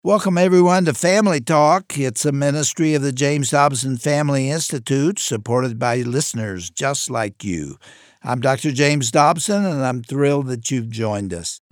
Welcome, everyone, to Family Talk. It's a ministry of the James Dobson Family Institute, supported by listeners just like you. I'm Dr. James Dobson, and I'm thrilled that you've joined us.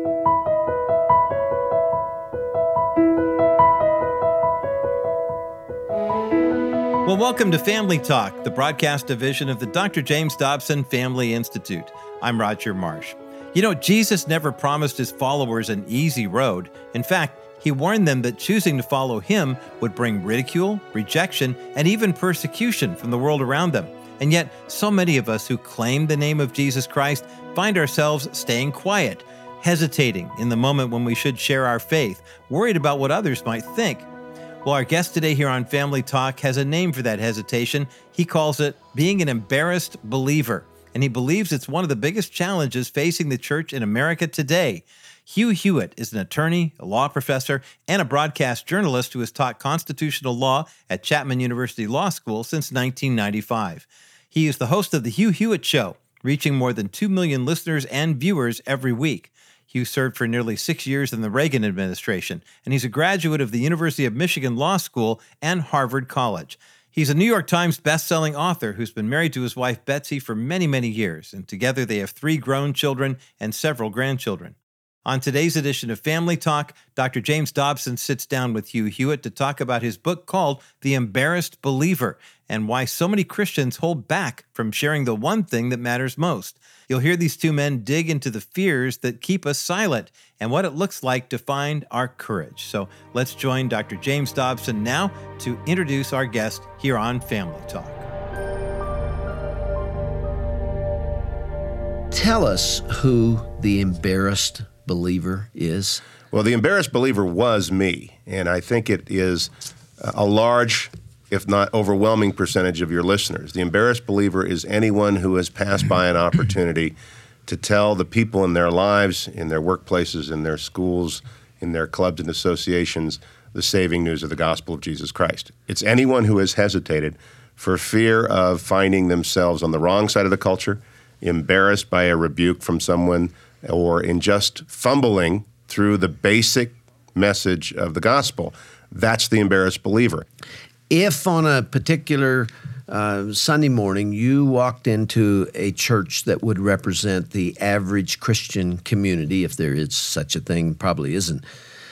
Well, welcome to Family Talk, the broadcast division of the Dr. James Dobson Family Institute. I'm Roger Marsh. You know, Jesus never promised his followers an easy road. In fact, he warned them that choosing to follow him would bring ridicule, rejection, and even persecution from the world around them. And yet, so many of us who claim the name of Jesus Christ find ourselves staying quiet, hesitating in the moment when we should share our faith, worried about what others might think. Well, our guest today here on Family Talk has a name for that hesitation. He calls it being an embarrassed believer. And he believes it's one of the biggest challenges facing the church in America today. Hugh Hewitt is an attorney, a law professor, and a broadcast journalist who has taught constitutional law at Chapman University Law School since 1995. He is the host of The Hugh Hewitt Show, reaching more than 2 million listeners and viewers every week. Hugh served for nearly 6 years in the Reagan administration, and he's a graduate of the University of Michigan Law School and Harvard College. He's a New York Times best-selling author who's been married to his wife Betsy for many, many years, and together they have 3 grown children and several grandchildren. On today's edition of Family Talk, Dr. James Dobson sits down with Hugh Hewitt to talk about his book called The Embarrassed Believer and why so many Christians hold back from sharing the one thing that matters most. You'll hear these two men dig into the fears that keep us silent and what it looks like to find our courage. So let's join Dr. James Dobson now to introduce our guest here on Family Talk. Tell us who the embarrassed believer is. Well, the embarrassed believer was me, and I think it is a large, if not overwhelming, percentage of your listeners. The embarrassed believer is anyone who has passed by an opportunity to tell the people in their lives, in their workplaces, in their schools, in their clubs and associations, the saving news of the gospel of Jesus Christ. It's anyone who has hesitated for fear of finding themselves on the wrong side of the culture, embarrassed by a rebuke from someone, or in just fumbling through the basic message of the gospel. That's the embarrassed believer. If on a particular Sunday morning you walked into a church that would represent the average Christian community, if there is such a thing, probably isn't,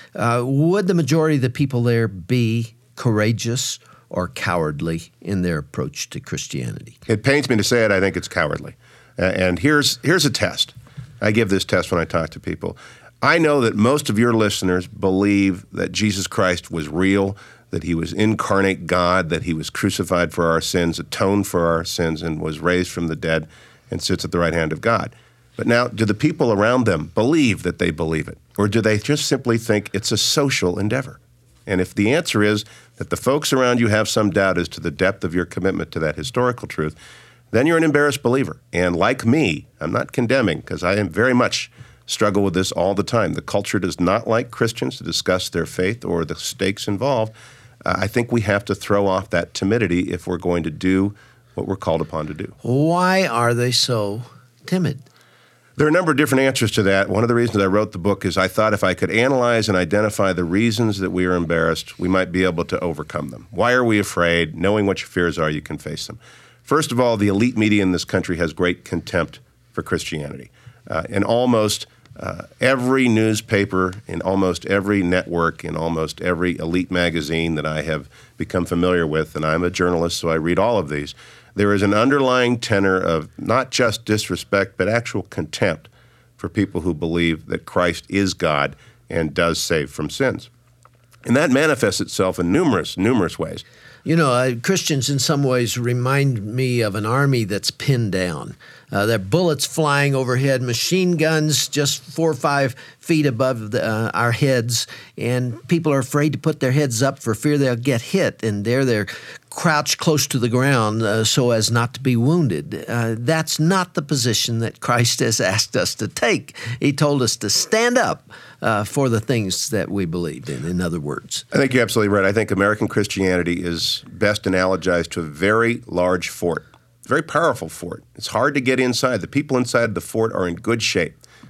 would the majority of the people there be courageous or cowardly in their approach to Christianity? It pains me to say it, I think it's cowardly. And here's a test. I give this test when I talk to people. I know that most of your listeners believe that Jesus Christ was real, that he was incarnate God, that he was crucified for our sins, atoned for our sins, and was raised from the dead and sits at the right hand of God. But now, do the people around them believe that they believe it? Or do they just simply think it's a social endeavor? And if the answer is that the folks around you have some doubt as to the depth of your commitment to that historical truth, then you're an embarrassed believer. And like me, I'm not condemning, because I am very much struggle with this all the time. The culture does not like Christians to discuss their faith or the stakes involved. I think we have to throw off that timidity if we're going to do what we're called upon to do. Why are they so timid? There are a number of different answers to that. One of the reasons I wrote the book is I thought if I could analyze and identify the reasons that we are embarrassed, we might be able to overcome them. Why are we afraid? Knowing what your fears are, you can face them. First of all, the elite media in this country has great contempt for Christianity. In almost every newspaper, in almost every network, in almost every elite magazine that I have become familiar with, and I'm a journalist, so I read all of these, there is an underlying tenor of not just disrespect, but actual contempt for people who believe that Christ is God and does save from sins. And that manifests itself in numerous ways. You know, Christians in some ways remind me of an army that's pinned down. There are bullets flying overhead, machine guns just 4 or 5 feet above our heads, and people are afraid to put their heads up for fear they'll get hit, and they're crouched close to the ground so as not to be wounded. That's not the position that Christ has asked us to take. He told us to stand up for the things that we believe in other words. I think you're absolutely right. I think American Christianity is best analogized to a very large fort, a very powerful fort. It's hard to get inside. The people inside the fort are in good shape.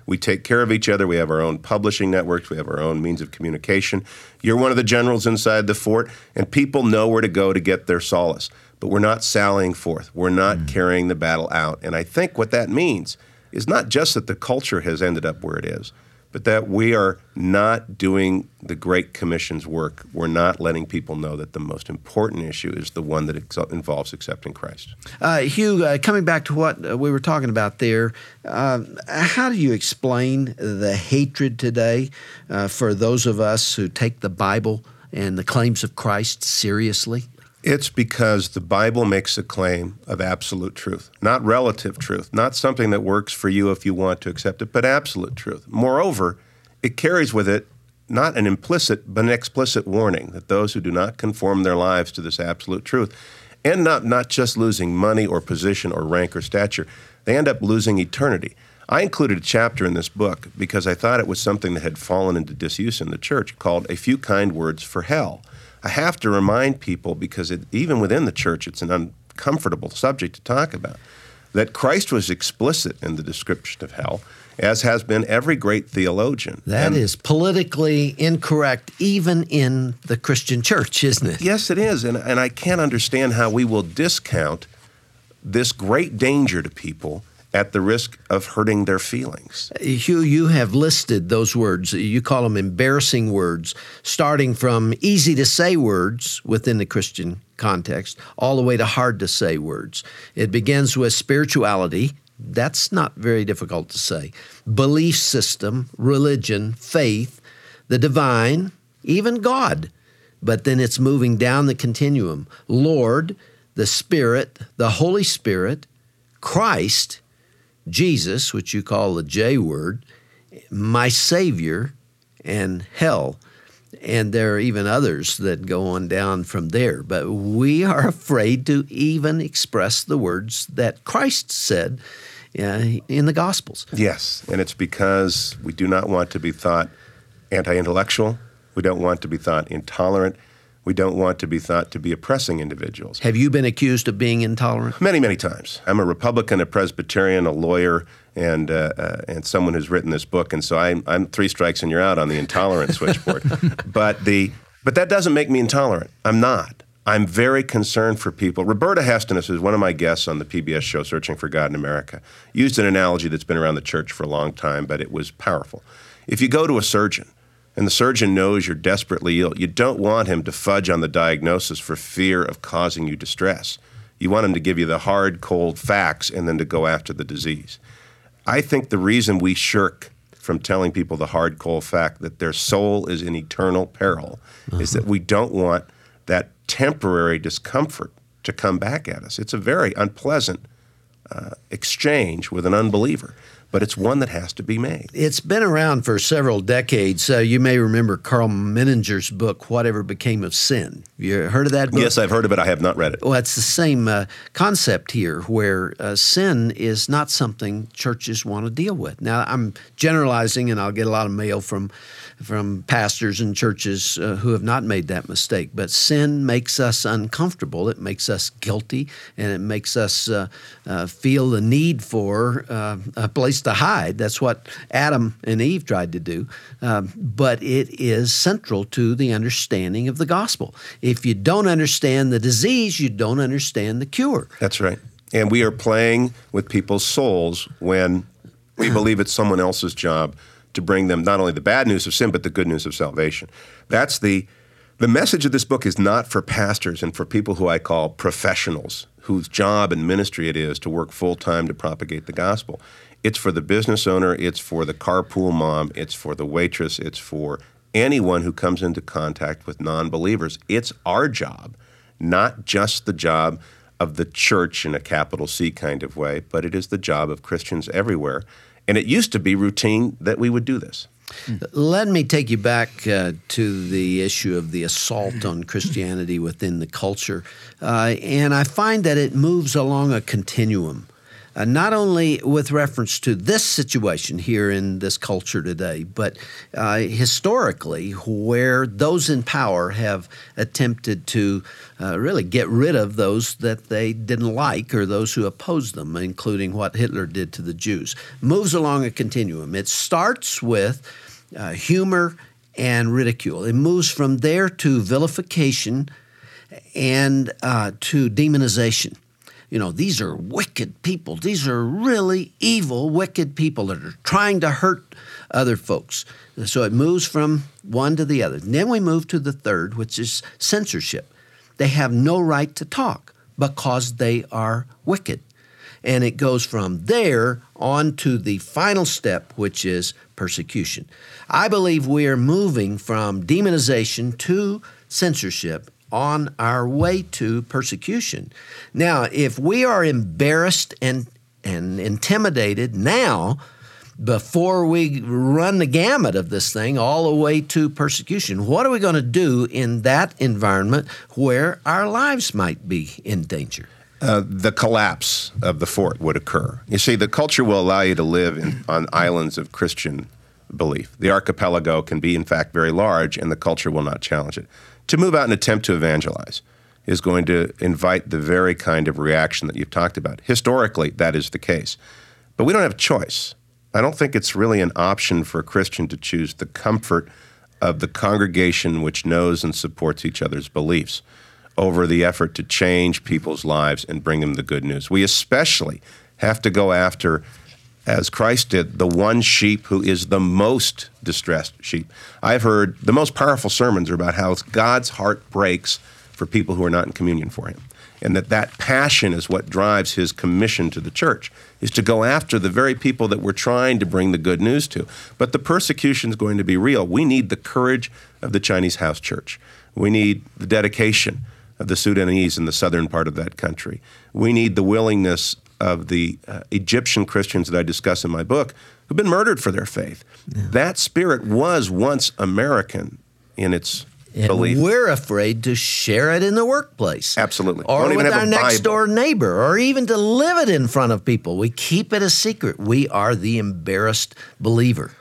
We take care of each other. We have our own publishing networks. We have our own means of communication. You're one of the generals inside the fort, and people know where to go to get their solace. But we're not sallying forth. We're not carrying the battle out. And I think what that means is not just that the culture has ended up where it is, but that we are not doing the Great Commission's work. We're not letting people know that the most important issue is the one that involves accepting Christ. Hugh, coming back to what we were talking about there, how do you explain the hatred today for those of us who take the Bible and the claims of Christ seriously? It's because the Bible makes a claim of absolute truth, not relative truth, not something that works for you if you want to accept it, but absolute truth. Moreover, it carries with it not an implicit but an explicit warning that those who do not conform their lives to this absolute truth end up not just losing money or position or rank or stature, they end up losing eternity. I included a chapter in this book because I thought it was something that had fallen into disuse in the church called A Few Kind Words for Hell. I have to remind people, because even within the church, it's an uncomfortable subject to talk about, that Christ was explicit in the description of hell, as has been every great theologian. That is politically incorrect even in the Christian church, isn't it? Yes, it is. And I can't understand how we will discount this great danger to people at the risk of hurting their feelings. Hugh, you have listed those words. You call them embarrassing words, starting from easy-to-say words within the Christian context, all the way to hard-to-say words. It begins with spirituality. That's not very difficult to say. Belief system, religion, faith, the divine, even God. But then it's moving down the continuum. Lord, the Spirit, the Holy Spirit, Christ, Jesus, which you call the J word, my Savior, and hell. And there are even others that go on down from there. But we are afraid to even express the words that Christ said in the Gospels. Yes, and it's because we do not want to be thought anti-intellectual. We don't want to be thought intolerant. We don't want to be thought to be oppressing individuals. Have you been accused of being intolerant? Many, many times. I'm a Republican, a Presbyterian, a lawyer, and someone who's written this book, and so I'm 3 strikes and you're out on the intolerant switchboard. But that doesn't make me intolerant. I'm not. I'm very concerned for people. Roberta Heston, who's one of my guests on the PBS show Searching for God in America, used an analogy that's been around the church for a long time, but it was powerful. If you go to a surgeon, and the surgeon knows you're desperately ill, you don't want him to fudge on the diagnosis for fear of causing you distress. You want him to give you the hard, cold facts and then to go after the disease. I think the reason we shirk from telling people the hard, cold fact that their soul is in eternal peril is that we don't want that temporary discomfort to come back at us. It's a very unpleasant exchange with an unbeliever, but it's one that has to be made. It's been around for several decades. You may remember Carl Menninger's book, Whatever Became of Sin. You heard of that book? Yes, I've heard of it. I have not read it. Well, it's the same concept here, where sin is not something churches want to deal with. Now, I'm generalizing, and I'll get a lot of mail from pastors and churches who have not made that mistake. But sin makes us uncomfortable. It makes us guilty, and it makes us feel the need for a place to hide. That's what Adam and Eve tried to do. But it is central to the understanding of the gospel. If you don't understand the disease, you don't understand the cure. That's right. And we are playing with people's souls when we believe it's someone else's job to bring them not only the bad news of sin, but the good news of salvation. That's the message of this book is not for pastors and for people who I call professionals, whose job and ministry it is to work full-time to propagate the gospel. It's for the business owner, it's for the carpool mom, it's for the waitress, it's for anyone who comes into contact with non-believers. It's our job, not just the job of the church in a capital C kind of way, but it is the job of Christians everywhere. And it used to be routine that we would do this. Let me take you back to the issue of the assault on Christianity within the culture. And I find that it moves along a continuum. not only with reference to this situation here in this culture today, but historically, where those in power have attempted to really get rid of those that they didn't like or those who opposed them, including what Hitler did to the Jews. Moves along a continuum. It starts with humor and ridicule. It moves from there to vilification and to demonization. These are wicked people. These are really evil, wicked people that are trying to hurt other folks. So it moves from one to the other. And then we move to the third, which is censorship. They have no right to talk because they are wicked. And it goes from there on to the final step, which is persecution. I believe we are moving from demonization to censorship on our way to persecution. Now, if we are embarrassed and intimidated now, before we run the gamut of this thing all the way to persecution, what are we going to do in that environment where our lives might be in danger? The collapse of the fort would occur. You see, the culture will allow you to live on islands of Christian belief. The archipelago can be, in fact, very large, and the culture will not challenge it. To move out and attempt to evangelize is going to invite the very kind of reaction that you've talked about. Historically, that is the case. But we don't have a choice. I don't think it's really an option for a Christian to choose the comfort of the congregation which knows and supports each other's beliefs over the effort to change people's lives and bring them the good news. We especially have to go after, as Christ did, the one sheep who is the most distressed sheep. I've heard the most powerful sermons are about how God's heart breaks for people who are not in communion for him, and that passion is what drives his commission to the church, is to go after the very people that we're trying to bring the good news to. But the persecution is going to be real. We need the courage of the Chinese house church. We need the dedication of the Sudanese in the southern part of that country. We need the willingness of the Egyptian Christians that I discuss in my book who've been murdered for their faith. Yeah. That spirit was once American in its belief. We're afraid to share it in the workplace. Absolutely. Or with our next door neighbor, or even to live it in front of people. We keep it a secret. We are the embarrassed believer.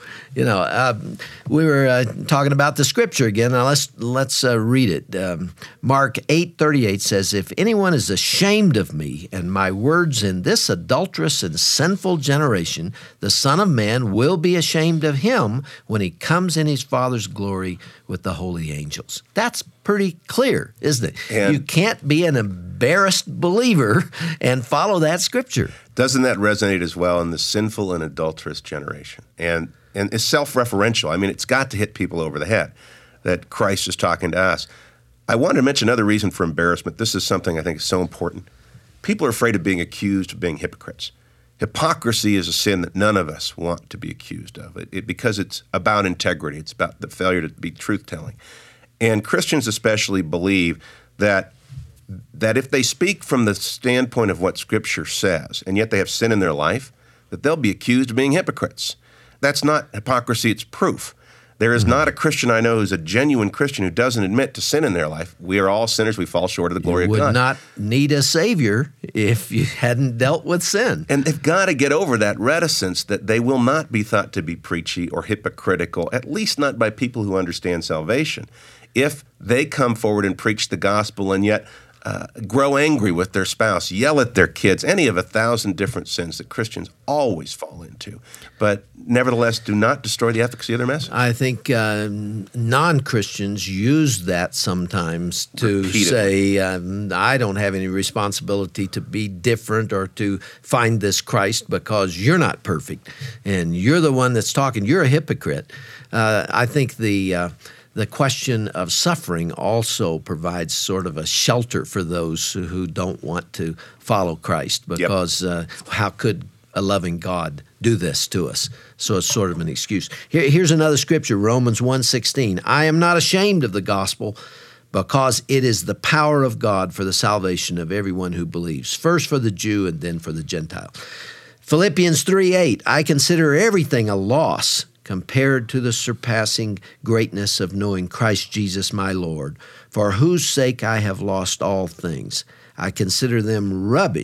We were talking about the scripture again. Now let's read it. Mark 8:38 says, "If anyone is ashamed of me and my words in this adulterous and sinful generation, the Son of Man will be ashamed of him when he comes in his Father's glory with the holy angels." That's pretty clear, isn't it? And you can't be an embarrassed believer and follow that scripture. Doesn't that resonate as well in the sinful and adulterous generation? And it's self-referential. I mean, it's got to hit people over the head that Christ is talking to us. I wanted to mention another reason for embarrassment. This is something I think is so important. People are afraid of being accused of being hypocrites. Hypocrisy is a sin that none of us want to be accused of, because it's about integrity. It's about the failure to be truth-telling. And Christians especially believe that if they speak from the standpoint of what Scripture says, and yet they have sin in their life, that they'll be accused of being hypocrites. That's not hypocrisy, it's proof. There is not a Christian I know who's a genuine Christian who doesn't admit to sin in their life. We are all sinners. We fall short of the glory of God. You would not need a Savior if you hadn't dealt with sin. And they've got to get over that reticence that they will not be thought to be preachy or hypocritical, at least not by people who understand salvation. If they come forward and preach the gospel and yet grow angry with their spouse, yell at their kids, any of 1,000 different sins that Christians always fall into, but nevertheless do not destroy the efficacy of their message. I think non-Christians use that sometimes to say, I don't have any responsibility to be different or to find this Christ because you're not perfect and you're the one that's talking. You're a hypocrite. I think the question of suffering also provides sort of a shelter for those who don't want to follow Christ because how could a loving God do this to us? So it's sort of an excuse. Here's another scripture, Romans 1:16. "I am not ashamed of the gospel because it is the power of God for the salvation of everyone who believes, first for the Jew and then for the Gentile." Philippians 3:8, "I consider everything a loss compared to the surpassing greatness of knowing Christ Jesus my Lord, for whose sake I have lost all things. I consider them rubbish,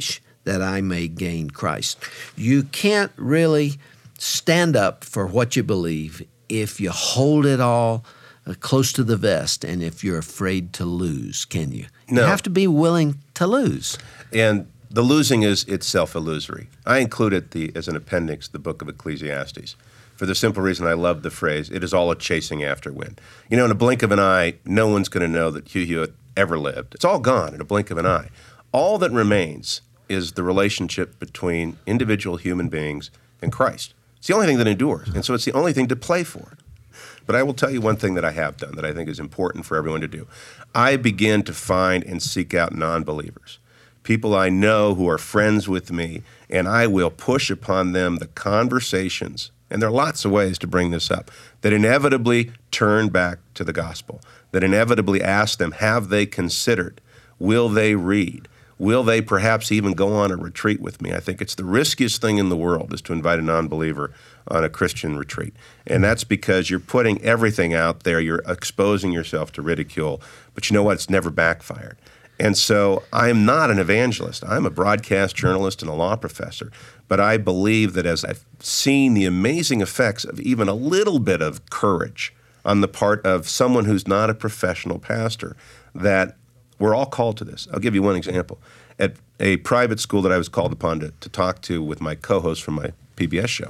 that I may gain Christ. You can't really stand up for what you believe if you hold it all close to the vest and if you're afraid to lose, can you? No. You have to be willing to lose. And the losing is itself illusory. I included as an appendix the book of Ecclesiastes for the simple reason I love the phrase, it is all a chasing after wind. In a blink of an eye, no one's going to know that Hugh Hewitt ever lived. It's all gone in a blink of an eye. All that remains is the relationship between individual human beings and Christ. It's the only thing that endures, and so it's the only thing to play for. But I will tell you one thing that I have done that I think is important for everyone to do. I begin to find and seek out non-believers, people I know who are friends with me, and I will push upon them the conversations, and there are lots of ways to bring this up, that inevitably turn back to the gospel, that inevitably ask them, have they considered? Will they read? Will they perhaps even go on a retreat with me? I think it's the riskiest thing in the world is to invite a non-believer on a Christian retreat. And that's because you're putting everything out there. You're exposing yourself to ridicule. But you know what? It's never backfired. And so I'm not an evangelist. I'm a broadcast journalist and a law professor. But I believe that as I've seen the amazing effects of even a little bit of courage on the part of someone who's not a professional pastor, that we're all called to this. I'll give you one example. At a private school that I was called upon to talk to with my co-host from my PBS show,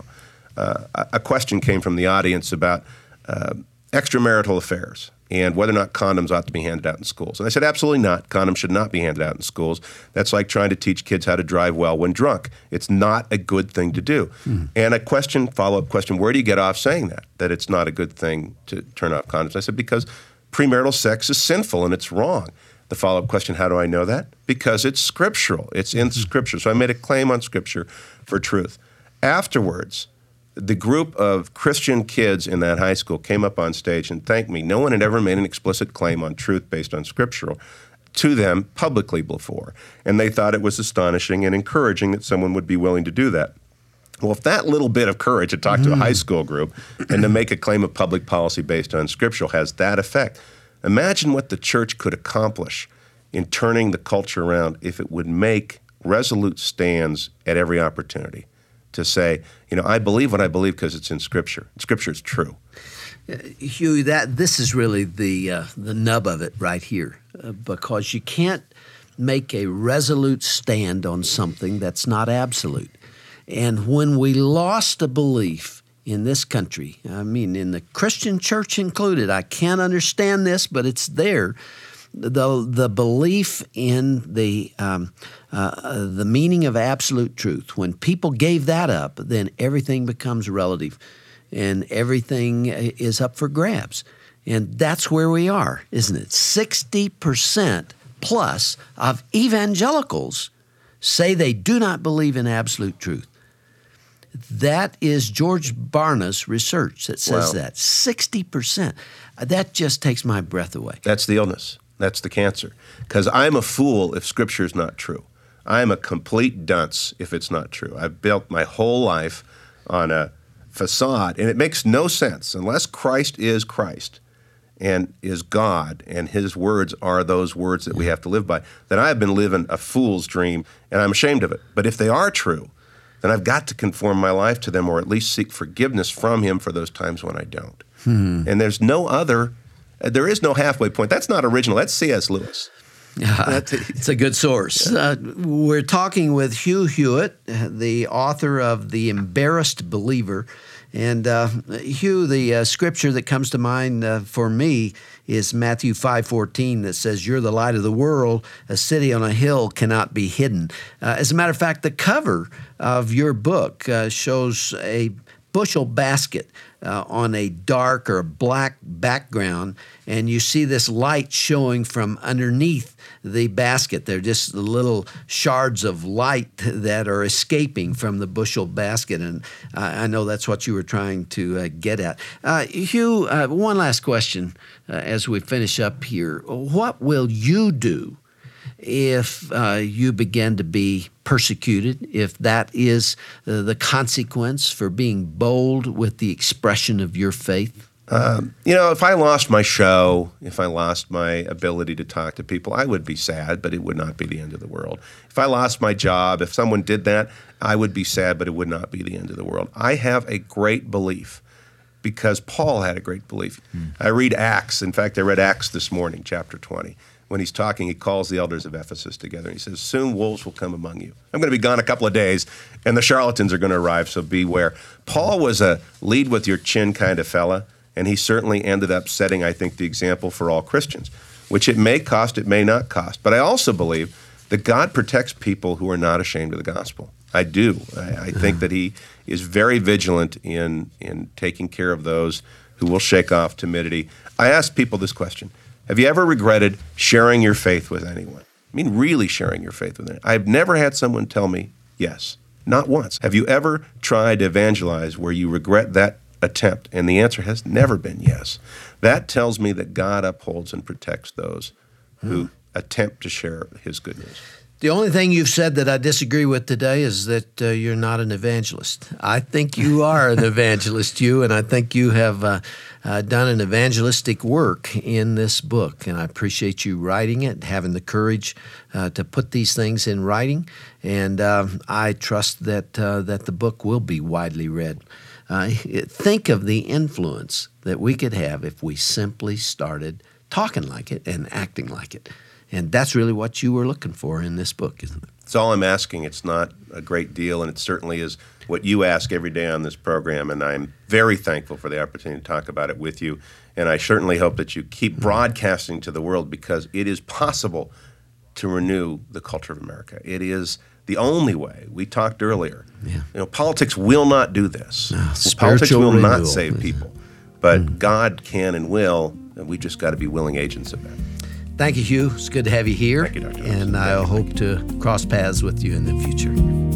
a question came from the audience about extramarital affairs and whether or not condoms ought to be handed out in schools. And I said, absolutely not. Condoms should not be handed out in schools. That's like trying to teach kids how to drive well when drunk. It's not a good thing to do. And a follow-up question, where do you get off saying that it's not a good thing to turn off condoms? I said, because premarital sex is sinful and it's wrong. The follow-up question, how do I know that? Because it's scriptural. It's in Scripture. So I made a claim on Scripture for truth. Afterwards, the group of Christian kids in that high school came up on stage and thanked me. No one had ever made an explicit claim on truth based on Scriptural to them publicly before. And they thought it was astonishing and encouraging that someone would be willing to do that. Well, if that little bit of courage to talk to a high school group and to make a claim of public policy based on Scriptural has that effect, imagine what the church could accomplish in turning the culture around if it would make resolute stands at every opportunity to say, I believe what I believe because it's in Scripture. Scripture is true. Hugh, this is really the nub of it right here, because you can't make a resolute stand on something that's not absolute. And when we lost a belief in this country, in the Christian church included, I can't understand this, but it's there. The belief in the meaning of absolute truth. When people gave that up, then everything becomes relative, and everything is up for grabs. And that's where we are, isn't it? 60% plus of evangelicals say they do not believe in absolute truth. That is George Barna's research that says that. 60%. That just takes my breath away. That's the illness. That's the cancer. Because I'm a fool if Scripture is not true. I'm a complete dunce if it's not true. I've built my whole life on a facade, and it makes no sense unless Christ is Christ and is God, and His words are those words that we have to live by, then I've been living a fool's dream, and I'm ashamed of it. But if they are true, then I've got to conform my life to them or at least seek forgiveness from Him for those times when I don't. And there is no halfway point. That's not original. That's C.S. Lewis. It's a good source. We're talking with Hugh Hewitt, the author of The Embarrassed Believer. And Hugh, the scripture that comes to mind for me is Matthew 5:14 that says, "You're the light of the world. A city on a hill cannot be hidden." As a matter of fact, the cover of your book shows a bushel basket on a dark or black background, and you see this light showing from underneath the basket. They're just the little shards of light that are escaping from the bushel basket, and I know that's what you were trying to get at. Hugh, one last question as we finish up here. What will you do if you begin to be persecuted, if that is the consequence for being bold with the expression of your faith? If I lost my show, if I lost my ability to talk to people, I would be sad, but it would not be the end of the world. If I lost my job, if someone did that, I would be sad, but it would not be the end of the world. I have a great belief because Paul had a great belief. I read Acts. In fact, I read Acts this morning, chapter 20. When he's talking, he calls the elders of Ephesus together. And he says, soon wolves will come among you. I'm going to be gone a couple of days, and the charlatans are going to arrive, so beware. Paul was a lead with your chin kind of fella, and he certainly ended up setting, I think, the example for all Christians, which it may cost, it may not cost. But I also believe that God protects people who are not ashamed of the gospel. I do. I think that he is very vigilant in taking care of those who will shake off timidity. I ask people this question. Have you ever regretted sharing your faith with anyone? I mean, really sharing your faith with anyone. I've never had someone tell me yes, not once. Have you ever tried to evangelize where you regret that attempt? And the answer has never been yes. That tells me that God upholds and protects those who attempt to share his good news. The only thing you've said that I disagree with today is that you're not an evangelist. I think you are an evangelist, and I think you have done an evangelistic work in this book, and I appreciate you writing it, having the courage to put these things in writing, and I trust that the book will be widely read. Think of the influence that we could have if we simply started talking like it and acting like it. And that's really what you were looking for in this book, isn't it? It's all I'm asking. It's not a great deal, and it certainly is what you ask every day on this program, and I'm very thankful for the opportunity to talk about it with you. And I certainly hope that you keep broadcasting to the world, because it is possible to renew the culture of America. It is the only way. We talked earlier. Yeah. Politics will not do this. No, politics will renewal. not save people. But God can and will, and we just got to be willing agents of that. Thank you, Hugh. It's good to have you here. Thank you, Dr. And I hope to cross paths with you in the future.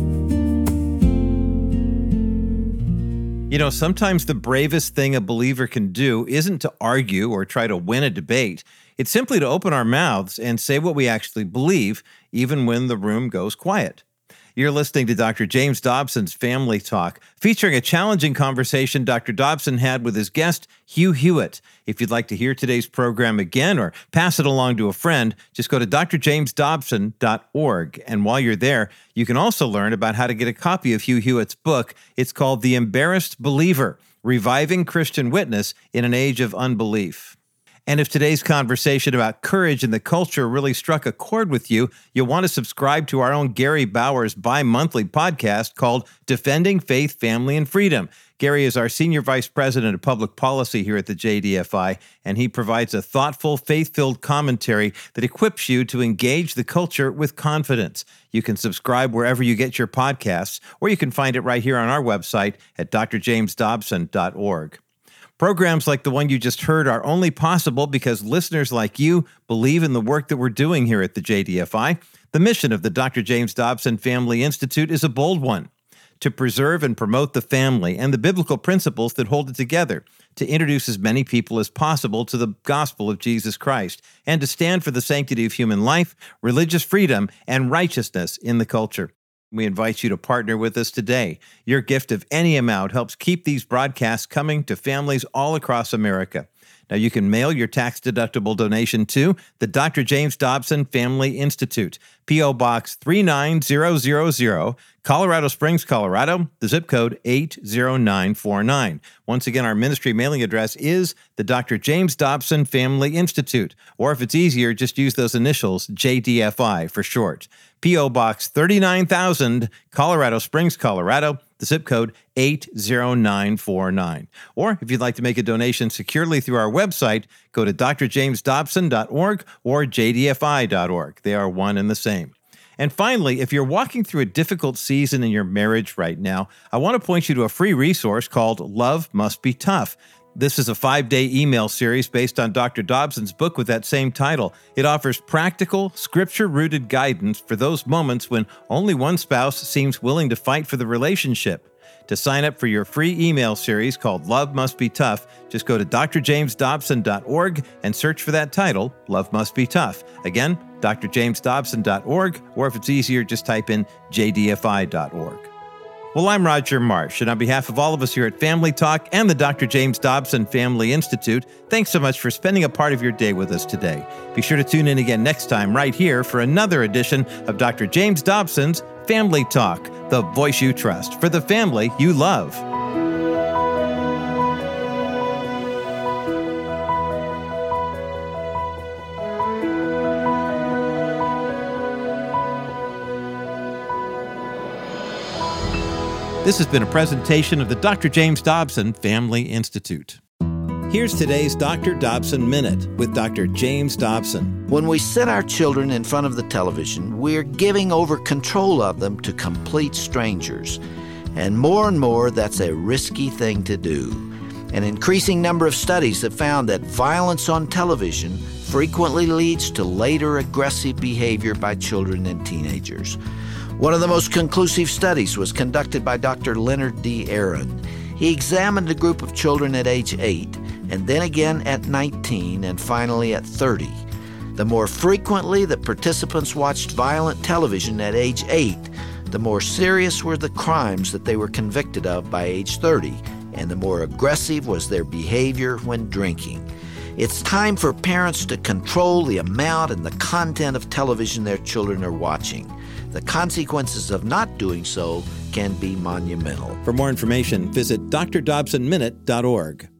Sometimes the bravest thing a believer can do isn't to argue or try to win a debate. It's simply to open our mouths and say what we actually believe, even when the room goes quiet. You're listening to Dr. James Dobson's Family Talk, featuring a challenging conversation Dr. Dobson had with his guest, Hugh Hewitt. If you'd like to hear today's program again or pass it along to a friend, just go to drjamesdobson.org. And while you're there, you can also learn about how to get a copy of Hugh Hewitt's book. It's called The Embarrassed Believer, Reviving Christian Witness in an Age of Unbelief. And if today's conversation about courage in the culture really struck a chord with you, you'll want to subscribe to our own Gary Bauer's bi-monthly podcast called Defending Faith, Family, and Freedom. Gary is our Senior Vice President of Public Policy here at the JDFI, and he provides a thoughtful, faith-filled commentary that equips you to engage the culture with confidence. You can subscribe wherever you get your podcasts, or you can find it right here on our website at drjamesdobson.org. Programs like the one you just heard are only possible because listeners like you believe in the work that we're doing here at the JDFI. The mission of the Dr. James Dobson Family Institute is a bold one: to preserve and promote the family and the biblical principles that hold it together, to introduce as many people as possible to the gospel of Jesus Christ, and to stand for the sanctity of human life, religious freedom, and righteousness in the culture. We invite you to partner with us today. Your gift of any amount helps keep these broadcasts coming to families all across America. Now, you can mail your tax-deductible donation to the Dr. James Dobson Family Institute, P.O. Box 39000, Colorado Springs, Colorado, the zip code 80949. Once again, our ministry mailing address is the Dr. James Dobson Family Institute, or if it's easier, just use those initials, JDFI for short. P.O. Box 39,000, Colorado Springs, Colorado, the zip code 80949. Or if you'd like to make a donation securely through our website, go to drjamesdobson.org or jdfi.org. They are one and the same. And finally, if you're walking through a difficult season in your marriage right now, I want to point you to a free resource called Love Must Be Tough. This is a 5-day email series based on Dr. Dobson's book with that same title. It offers practical, scripture-rooted guidance for those moments when only one spouse seems willing to fight for the relationship. To sign up for your free email series called Love Must Be Tough, just go to drjamesdobson.org and search for that title, Love Must Be Tough. Again, drjamesdobson.org, or if it's easier, just type in jdfi.org. Well, I'm Roger Marsh, and on behalf of all of us here at Family Talk and the Dr. James Dobson Family Institute, thanks so much for spending a part of your day with us today. Be sure to tune in again next time right here for another edition of Dr. James Dobson's Family Talk, the voice you trust for the family you love. This has been a presentation of the Dr. James Dobson Family Institute. Here's today's Dr. Dobson Minute with Dr. James Dobson. When we set our children in front of the television, we're giving over control of them to complete strangers. And more, that's a risky thing to do. An increasing number of studies have found that violence on television frequently leads to later aggressive behavior by children and teenagers. One of the most conclusive studies was conducted by Dr. Leonard D. Aaron. He examined a group of children at age 8, and then again at 19, and finally at 30. The more frequently the participants watched violent television at age 8, the more serious were the crimes that they were convicted of by age 30, and the more aggressive was their behavior when drinking. It's time for parents to control the amount and the content of television their children are watching. The consequences of not doing so can be monumental. For more information, visit drdobsonminute.org.